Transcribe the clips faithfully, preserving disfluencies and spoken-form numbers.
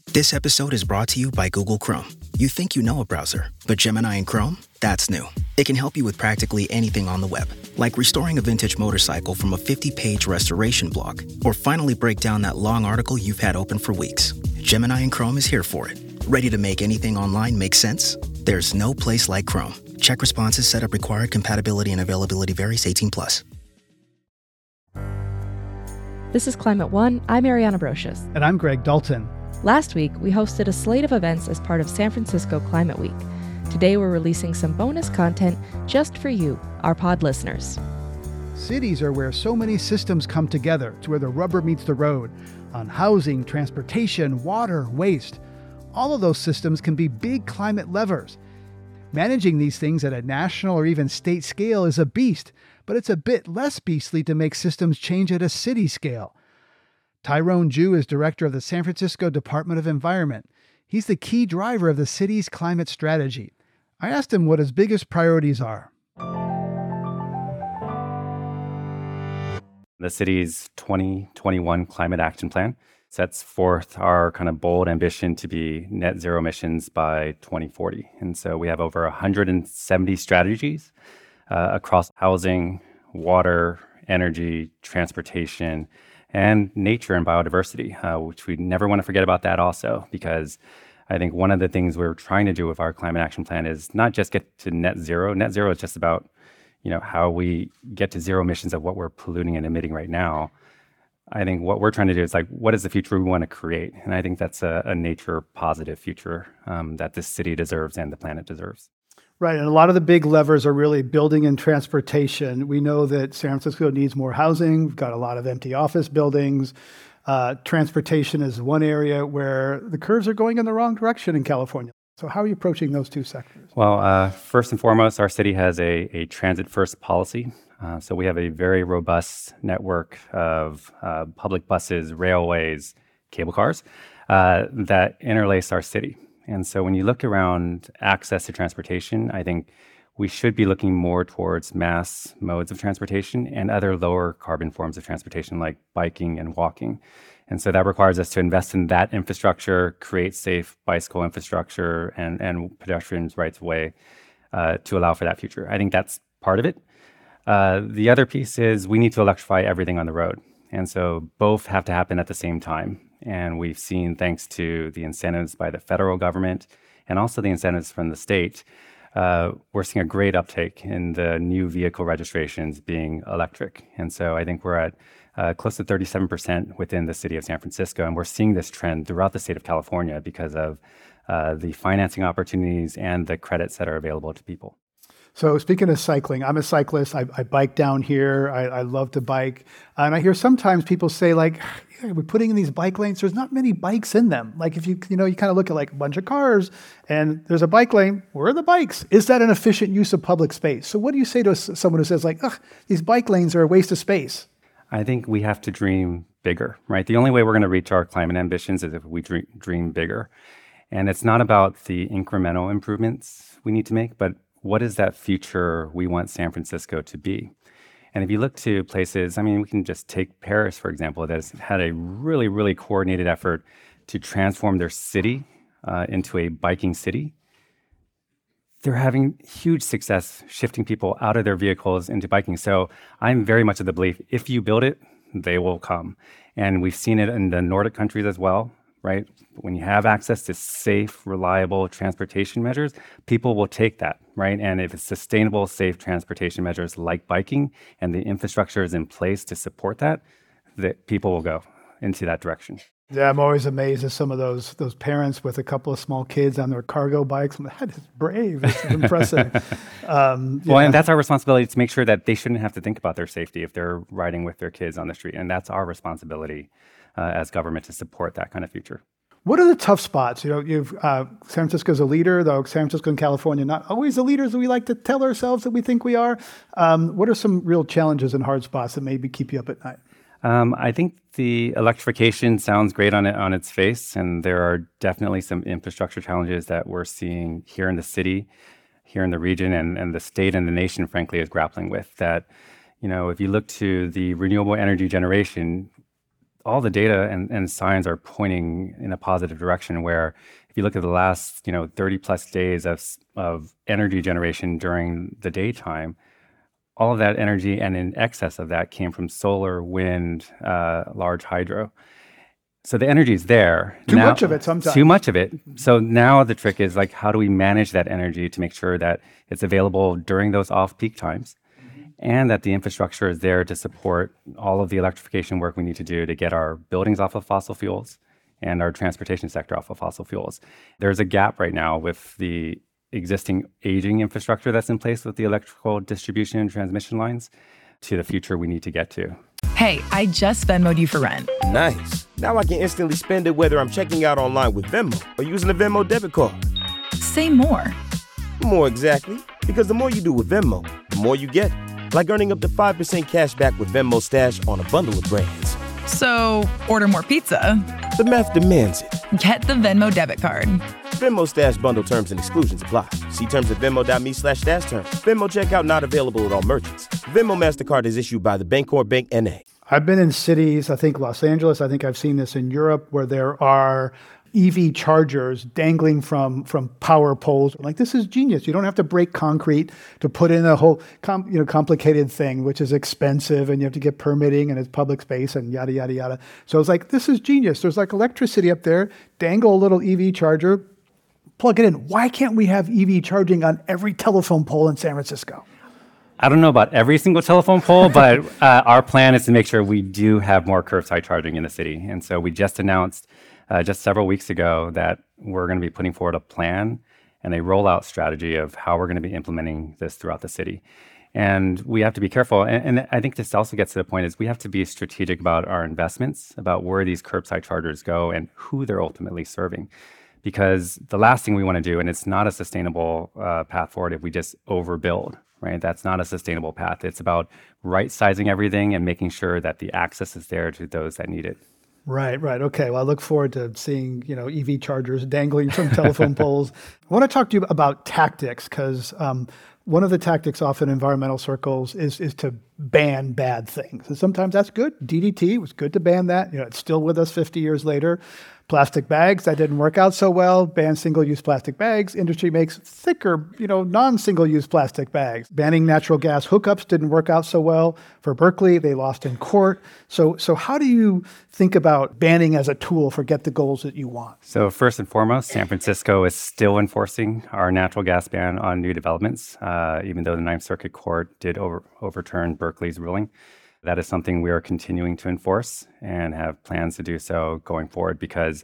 This episode is brought to you by Google Chrome. You think you know a browser, but Gemini and Chrome? That's new. It can help you with practically anything on the web, like restoring a vintage motorcycle from a fifty-page restoration blog, or finally break down that long article you've had open for weeks. Gemini and Chrome is here for it. Ready to make anything online make sense? There's no place like Chrome. Check responses, setup required, compatibility and availability varies, eighteen plus. This is Climate One. I'm Ariana Brocious. And I'm Greg Dalton. Last week, we hosted a slate of events as part of San Francisco Climate Week. Today, we're releasing some bonus content just for you, our pod listeners. Cities are where so many systems come together, to where the rubber meets the road, on housing, transportation, water, waste. All of those systems can be big climate levers. Managing these things at a national or even state scale is a beast, but it's a bit less beastly to make systems change at a city scale. Tyrone Jew is director of the San Francisco Department of Environment. He's the key driver of the city's climate strategy. I asked him what his biggest priorities are. The city's twenty twenty-one Climate Action Plan sets forth our kind of bold ambition to be net zero emissions by twenty forty. And so we have over one hundred seventy strategies uh, across housing, water, energy, transportation, and nature and biodiversity, uh, which we never want to forget about that also, because I think one of the things we're trying to do with our climate action plan is not just get to net zero. Net zero is just about, you know, how we get to zero emissions of what we're polluting and emitting right now. I think what we're trying to do is like, what is the future we want to create? And I think that's a, a nature positive future um, that this city deserves and the planet deserves. Right, and a lot of the big levers are really building and transportation. We know that San Francisco needs more housing. We've got a lot of empty office buildings. Uh, transportation is one area where the curves are going in the wrong direction in California. So how are you approaching those two sectors? Well, uh, first and foremost, our city has a, a transit-first policy. Uh, so we have a very robust network of uh, public buses, railways, cable cars uh, that interlace our city. And so when you look around access to transportation, I think we should be looking more towards mass modes of transportation and other lower carbon forms of transportation like biking and walking. And so that requires us to invest in that infrastructure, create safe bicycle infrastructure and, and pedestrians' rights of way uh, to allow for that future. I think that's part of it. Uh, the other piece is we need to electrify everything on the road. And so both have to happen at the same time. And we've seen, thanks to the incentives by the federal government and also the incentives from the state, uh, we're seeing a great uptake in the new vehicle registrations being electric. And so I think we're at uh, close to thirty-seven percent within the city of San Francisco. And we're seeing this trend throughout the state of California because of uh, the financing opportunities and the credits that are available to people. So speaking of cycling, I'm a cyclist. I, I bike down here. I, I love to bike. And I hear sometimes people say like, yeah, we're putting in these bike lanes. There's not many bikes in them. Like if you, you know, you kind of look at like a bunch of cars and there's a bike lane. Where are the bikes? Is that an efficient use of public space? So what do you say to someone who says like, ugh, these bike lanes are a waste of space? I think we have to dream bigger, right? The only way we're going to reach our climate ambitions is if we dream, dream bigger. And it's not about the incremental improvements we need to make, but what is that future we want San Francisco to be? And if you look to places, I mean, we can just take Paris, for example, that has had a really, really coordinated effort to transform their city uh, into a biking city. They're having huge success shifting people out of their vehicles into biking. So I'm very much of the belief, if you build it, they will come. And we've seen it in the Nordic countries as well. Right? When you have access to safe, reliable transportation measures, people will take that, right? And if it's sustainable, safe transportation measures like biking and the infrastructure is in place to support that, that people will go into that direction. Yeah, I'm always amazed at some of those those parents with a couple of small kids on their cargo bikes. That is brave. It's impressive. Um, well, yeah. and that's our responsibility to make sure that they shouldn't have to think about their safety if they're riding with their kids on the street. And that's our responsibility Uh, as government to support that kind of future. What are the tough spots? You know, you've uh, San Francisco's a leader, though San Francisco and California not always the leaders that we like to tell ourselves that we think we are. Um, what are some real challenges and hard spots that maybe keep you up at night? Um, I think the electrification sounds great on it on its face, and there are definitely some infrastructure challenges that we're seeing here in the city, here in the region, and, and the state and the nation, frankly, is grappling with. That, you know, if you look to the renewable energy generation, all the data and, and signs are pointing in a positive direction where if you look at the last, you know, thirty plus days of, of energy generation during the daytime, all of that energy and in excess of that came from solar, wind, uh, large hydro. So the energy is there. Too now, much of it sometimes. Too much of it. So now the trick is like, how do we manage that energy to make sure that it's available during those off-peak times and that the infrastructure is there to support all of the electrification work we need to do to get our buildings off of fossil fuels and our transportation sector off of fossil fuels. There's a gap right now with the existing aging infrastructure that's in place with the electrical distribution and transmission lines to the future we need to get to. Hey, I just Venmo'd you for rent. Nice. Now I can instantly spend it whether I'm checking out online with Venmo or using a Venmo debit card. Say more. More exactly. Because the more you do with Venmo, the more you get. Like earning up to five percent cash back with Venmo Stash on a bundle of brands. So, order more pizza. The math demands it. Get the Venmo debit card. Venmo Stash bundle terms and exclusions apply. See terms at venmo.me slash stash terms. Venmo checkout not available at all merchants. Venmo MasterCard is issued by the Bancorp Bank N A. I've been in cities, I think Los Angeles, I think I've seen this in Europe, where there are E V chargers dangling from from power poles. Like, this is genius. You don't have to break concrete to put in a whole com, you know complicated thing, which is expensive, and you have to get permitting, and it's public space, and yada, yada, yada. So it's like, this is genius. There's like electricity up there. Dangle a little E V charger, plug it in. Why can't we have E V charging on every telephone pole in San Francisco? I don't know about every single telephone pole, but uh, our plan is to make sure we do have more curbside charging in the city. And so we just announced uh, just several weeks ago that we're going to be putting forward a plan and a rollout strategy of how we're going to be implementing this throughout the city. And we have to be careful. And, and I think this also gets to the point is we have to be strategic about our investments, about where these curbside chargers go and who they're ultimately serving. Because the last thing we want to do, and it's not a sustainable uh, path forward if we just overbuild, right? That's not a sustainable path. It's about right-sizing everything and making sure that the access is there to those that need it. Right, right. Okay. Well, I look forward to seeing, you know, E V chargers dangling from telephone poles. I want to talk to you about tactics, because um, one of the tactics often in environmental circles is is to ban bad things. And sometimes that's good. D D T was good to ban that. You know, it's still with us fifty years later. Plastic bags, that didn't work out so well. Ban single-use plastic bags. Industry makes thicker, you know, non-single-use plastic bags. Banning natural gas hookups didn't work out so well. For Berkeley, they lost in court. So, so how do you think about banning as a tool for get the goals that you want? So first and foremost, San Francisco is still enforcing our natural gas ban on new developments, uh, even though the Ninth Circuit Court did over, overturn Berkeley's ruling. That is something we are continuing to enforce and have plans to do so going forward, because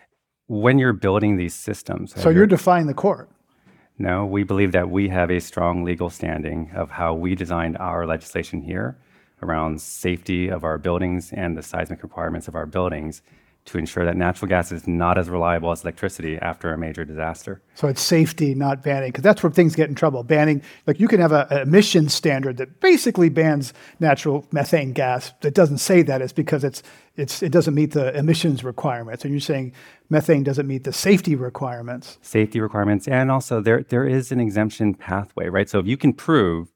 when you're building these systems... So you're defying the court? No, we believe that we have a strong legal standing of how we designed our legislation here around safety of our buildings and the seismic requirements of our buildings to ensure that natural gas is not as reliable as electricity after a major disaster. So it's safety, not banning, because that's where things get in trouble. Banning, like you can have a, an emissions standard that basically bans natural methane gas. That doesn't say that. It's because it's it's it doesn't meet the emissions requirements. And you're saying methane doesn't meet the safety requirements. Safety requirements, and also there there is an exemption pathway, right? So if you can prove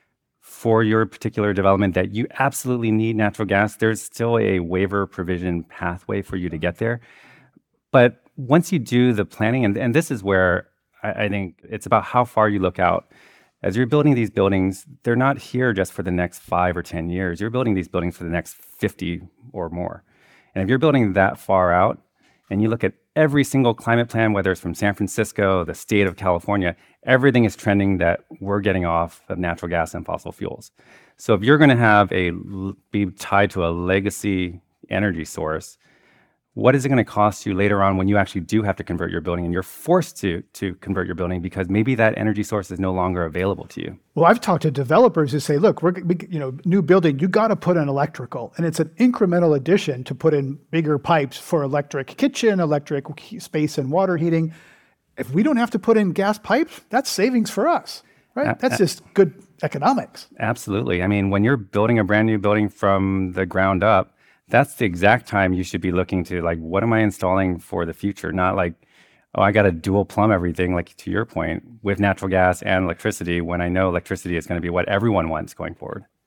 for your particular development that you absolutely need natural gas, there's still a waiver provision pathway for you to get there. But once you do the planning, and, and this is where I, I think it's about how far you look out. As you're building these buildings, they're not here just for the next five or ten years. You're building these buildings for the next fifty or more. And if you're building that far out, and you look at every single climate plan, whether it's from San Francisco, the state of California, everything is trending that we're getting off of natural gas and fossil fuels. So if you're going to have a be tied to a legacy energy source, what is it going to cost you later on when you actually do have to convert your building and you're forced to to convert your building because maybe that energy source is no longer available to you? Well, I've talked to developers who say, look, we're, we, you know, new building, you got to put in electrical. And it's an incremental addition to put in bigger pipes for electric kitchen, electric space and water heating. If we don't have to put in gas pipes, that's savings for us, right? Uh, that's just good economics. Absolutely. I mean, when you're building a brand new building from the ground up, that's the exact time you should be looking to, like, what am I installing for the future? Not like, oh, I got to dual plumb everything, like to your point, with natural gas and electricity, when I know electricity is going to be what everyone wants going forward.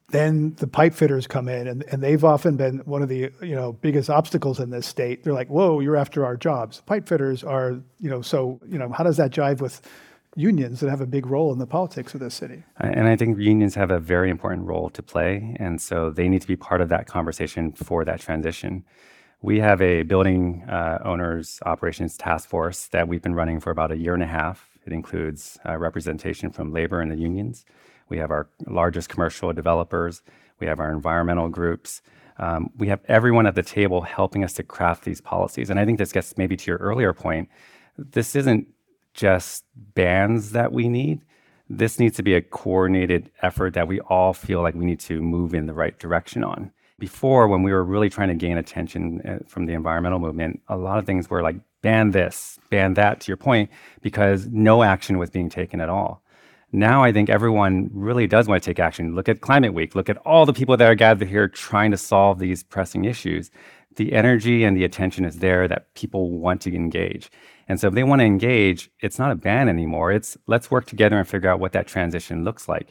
Then the pipe fitters come in, and, and they've often been one of the you know biggest obstacles in this state. They're like, whoa, you're after our jobs. Pipe fitters are, you know, so, you know, how does that jive with unions that have a big role in the politics of this city? And I think unions have a very important role to play. And so they need to be part of that conversation for that transition. We have a building uh, owners operations task force that we've been running for about a year and a half. It includes uh, representation from labor and the unions. We have our largest commercial developers. We have our environmental groups. Um, we have everyone at the table helping us to craft these policies. And I think this gets maybe to your earlier point. This isn't just bans that we need. This needs to be a coordinated effort that we all feel like we need to move in the right direction on. Before, when we were really trying to gain attention from the environmental movement, a lot of things were like, ban this, ban that, to your point, because no action was being taken at all. Now I think everyone really does want to take action. Look at Climate Week. Look at all the people that are gathered here trying to solve these pressing issues. The energy and the attention is there that people want to engage. And so if they want to engage, it's not a ban anymore. It's let's work together and figure out what that transition looks like.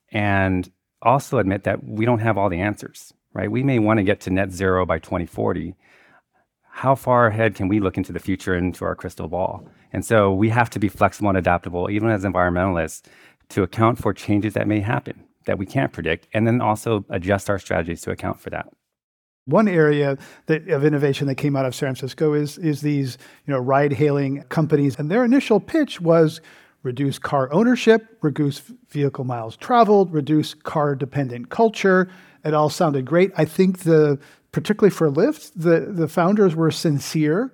And also admit that we don't have all the answers, right? We may want to get to net zero by twenty forty. How far ahead can we look into the future and into our crystal ball? And so we have to be flexible and adaptable, even as environmentalists, to account for changes that may happen that we can't predict, and then also adjust our strategies to account for that. One area that, of innovation that came out of San Francisco is is these you know ride-hailing companies, and their initial pitch was reduce car ownership, reduce vehicle miles traveled, reduce car-dependent culture. It all sounded great. I think the particularly for Lyft, the, the founders were sincere.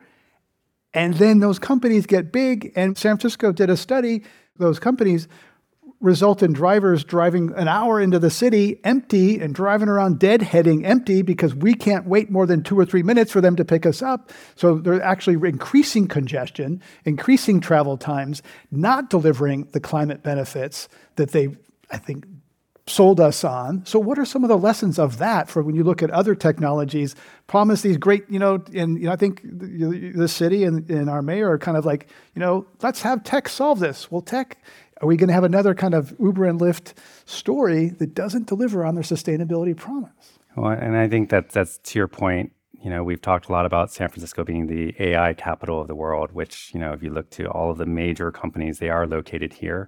And then those companies get big, and San Francisco did a study. Those companies result in drivers driving an hour into the city empty and driving around deadheading empty because we can't wait more than two or three minutes for them to pick us up. So they're actually increasing congestion, increasing travel times, not delivering the climate benefits that they, I think, sold us on. So what are some of the lessons of that for when you look at other technologies, promise these great, you know, and you know, I think the, the city and, and our mayor are kind of like, you know, let's have tech solve this. Well, tech, are we going to have another kind of Uber and Lyft story that doesn't deliver on their sustainability promise? Well, and I think that that's to your point. You know, we've talked a lot about San Francisco being the A I capital of the world, which, you know, if you look to all of the major companies, they are located here.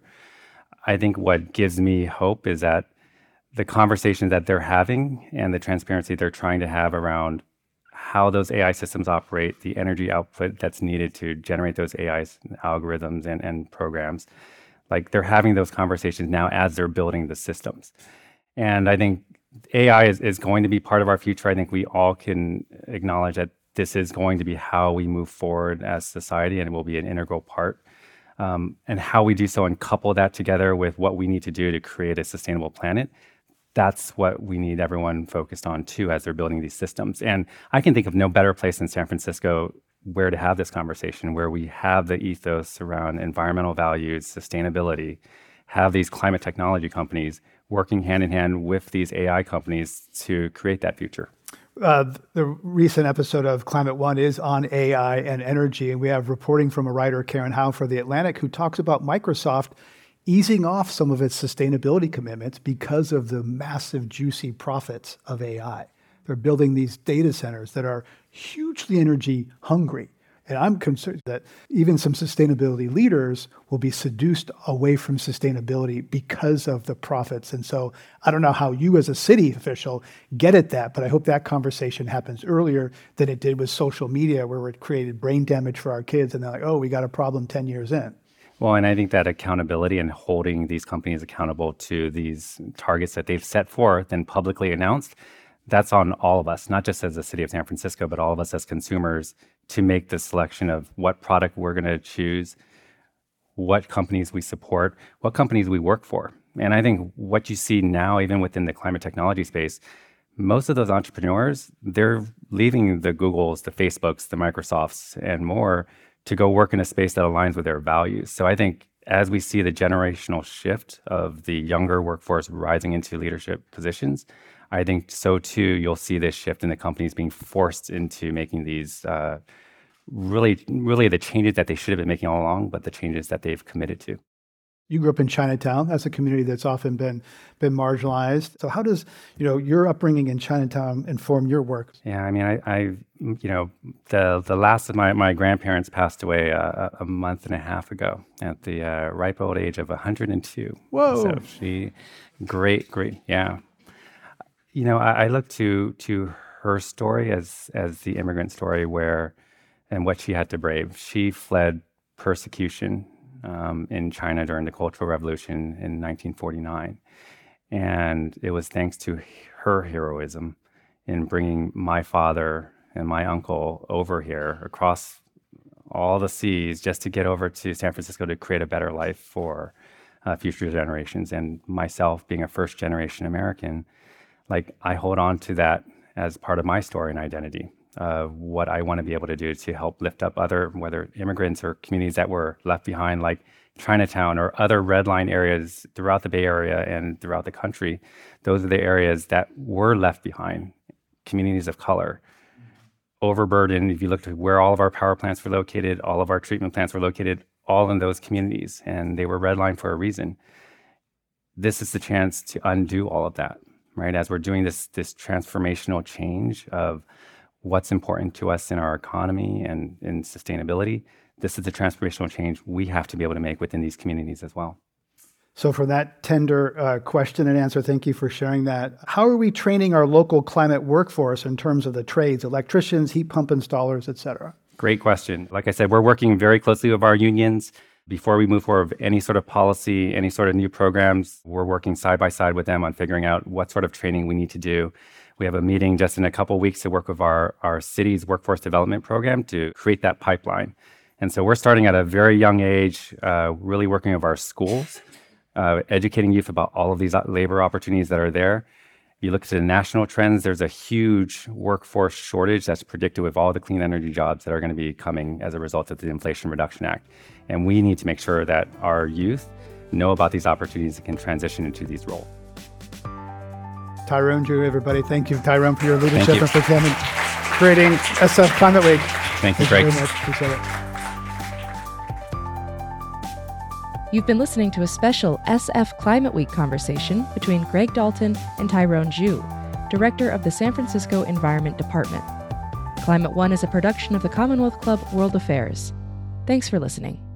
I think what gives me hope is that the conversations that they're having and the transparency they're trying to have around how those A I systems operate, the energy output that's needed to generate those A I algorithms and, and programs, like they're having those conversations now as they're building the systems. And I think A I is, is going to be part of our future. I think we all can acknowledge that this is going to be how we move forward as society, and it will be an integral part. Um, and how we do so and couple that together with what we need to do to create a sustainable planet, that's what we need everyone focused on too as they're building these systems. And I can think of no better place than San Francisco where to have this conversation, where we have the ethos around environmental values, sustainability, have these climate technology companies working hand in hand with these A I companies to create that future. Uh, the recent episode of Climate One is on A I and energy, and we have reporting from a writer, Karen Howe, for The Atlantic, who talks about Microsoft easing off some of its sustainability commitments because of the massive, juicy profits of A I. They're building these data centers that are hugely energy hungry. And I'm concerned that even some sustainability leaders will be seduced away from sustainability because of the profits. And so I don't know how you as a city official get at that, but I hope that conversation happens earlier than it did with social media, where it created brain damage for our kids. And they're like, oh, we got a problem ten years in. Well, and I think that accountability and holding these companies accountable to these targets that they've set forth and publicly announced, that's on all of us, not just as the city of San Francisco, but all of us as consumers, to make the selection of what product we're going to choose, what companies we support, what companies we work for. And I think what you see now, even within the climate technology space, most of those entrepreneurs, they're leaving the Googles, the Facebooks, the Microsofts, and more to go work in a space that aligns with their values. So I think as we see the generational shift of the younger workforce rising into leadership positions, I think so too, you'll see this shift in the companies being forced into making these uh, really, really the changes that they should have been making all along, but the changes that they've committed to. You grew up in Chinatown. That's a community that's often been been marginalized. So how does, you know, your upbringing in Chinatown inform your work? Yeah, I mean, I, I you know, the the last of my, my grandparents passed away uh, a month and a half ago at the uh, ripe old age of one hundred two. Whoa. So she, great, great, yeah. You know, I, I look to to her story as as the immigrant story where, and what she had to brave. She fled persecution um, in China during the Cultural Revolution in nineteen forty-nine. And it was thanks to her heroism in bringing my father and my uncle over here across all the seas just to get over to San Francisco to create a better life for uh, future generations. And myself, being a first generation American, like I hold on to that as part of my story and identity of what I want to be able to do to help lift up other, whether immigrants or communities that were left behind, like Chinatown or other red line areas throughout the Bay Area and throughout the country. Those are the areas that were left behind, communities of color. Overburdened, if you look at where all of our power plants were located, all of our treatment plants were located, all in those communities, and they were redlined for a reason. This is the chance to undo all of that, right? As we're doing this, this transformational change of what's important to us in our economy and in sustainability, this is the transformational change we have to be able to make within these communities as well. So for that tender uh, question and answer, thank you for sharing that. How are we training our local climate workforce in terms of the trades, electricians, heat pump installers, et cetera? Great question. Like I said, we're working very closely with our unions. Before we move forward with any sort of policy, any sort of new programs, we're working side by side with them on figuring out what sort of training we need to do. We have a meeting just in a couple of weeks to work with our, our city's workforce development program to create that pipeline. And so we're starting at a very young age, uh, really working with our schools, uh, educating youth about all of these labor opportunities that are there. You look at the national trends, there's a huge workforce shortage that's predicted with all the clean energy jobs that are going to be coming as a result of the Inflation Reduction Act. And we need to make sure that our youth know about these opportunities and can transition into these roles. Tyrone Drew, everybody. Thank you, Tyrone, for your leadership you. and for coming, creating S F Climate Week. Thank you, Thank Greg. you very much. Appreciate it. You've been listening to a special S F Climate Week conversation between Greg Dalton and Tyrone Drew, Director of the San Francisco Environment Department. Climate One is a production of the Commonwealth Club World Affairs. Thanks for listening.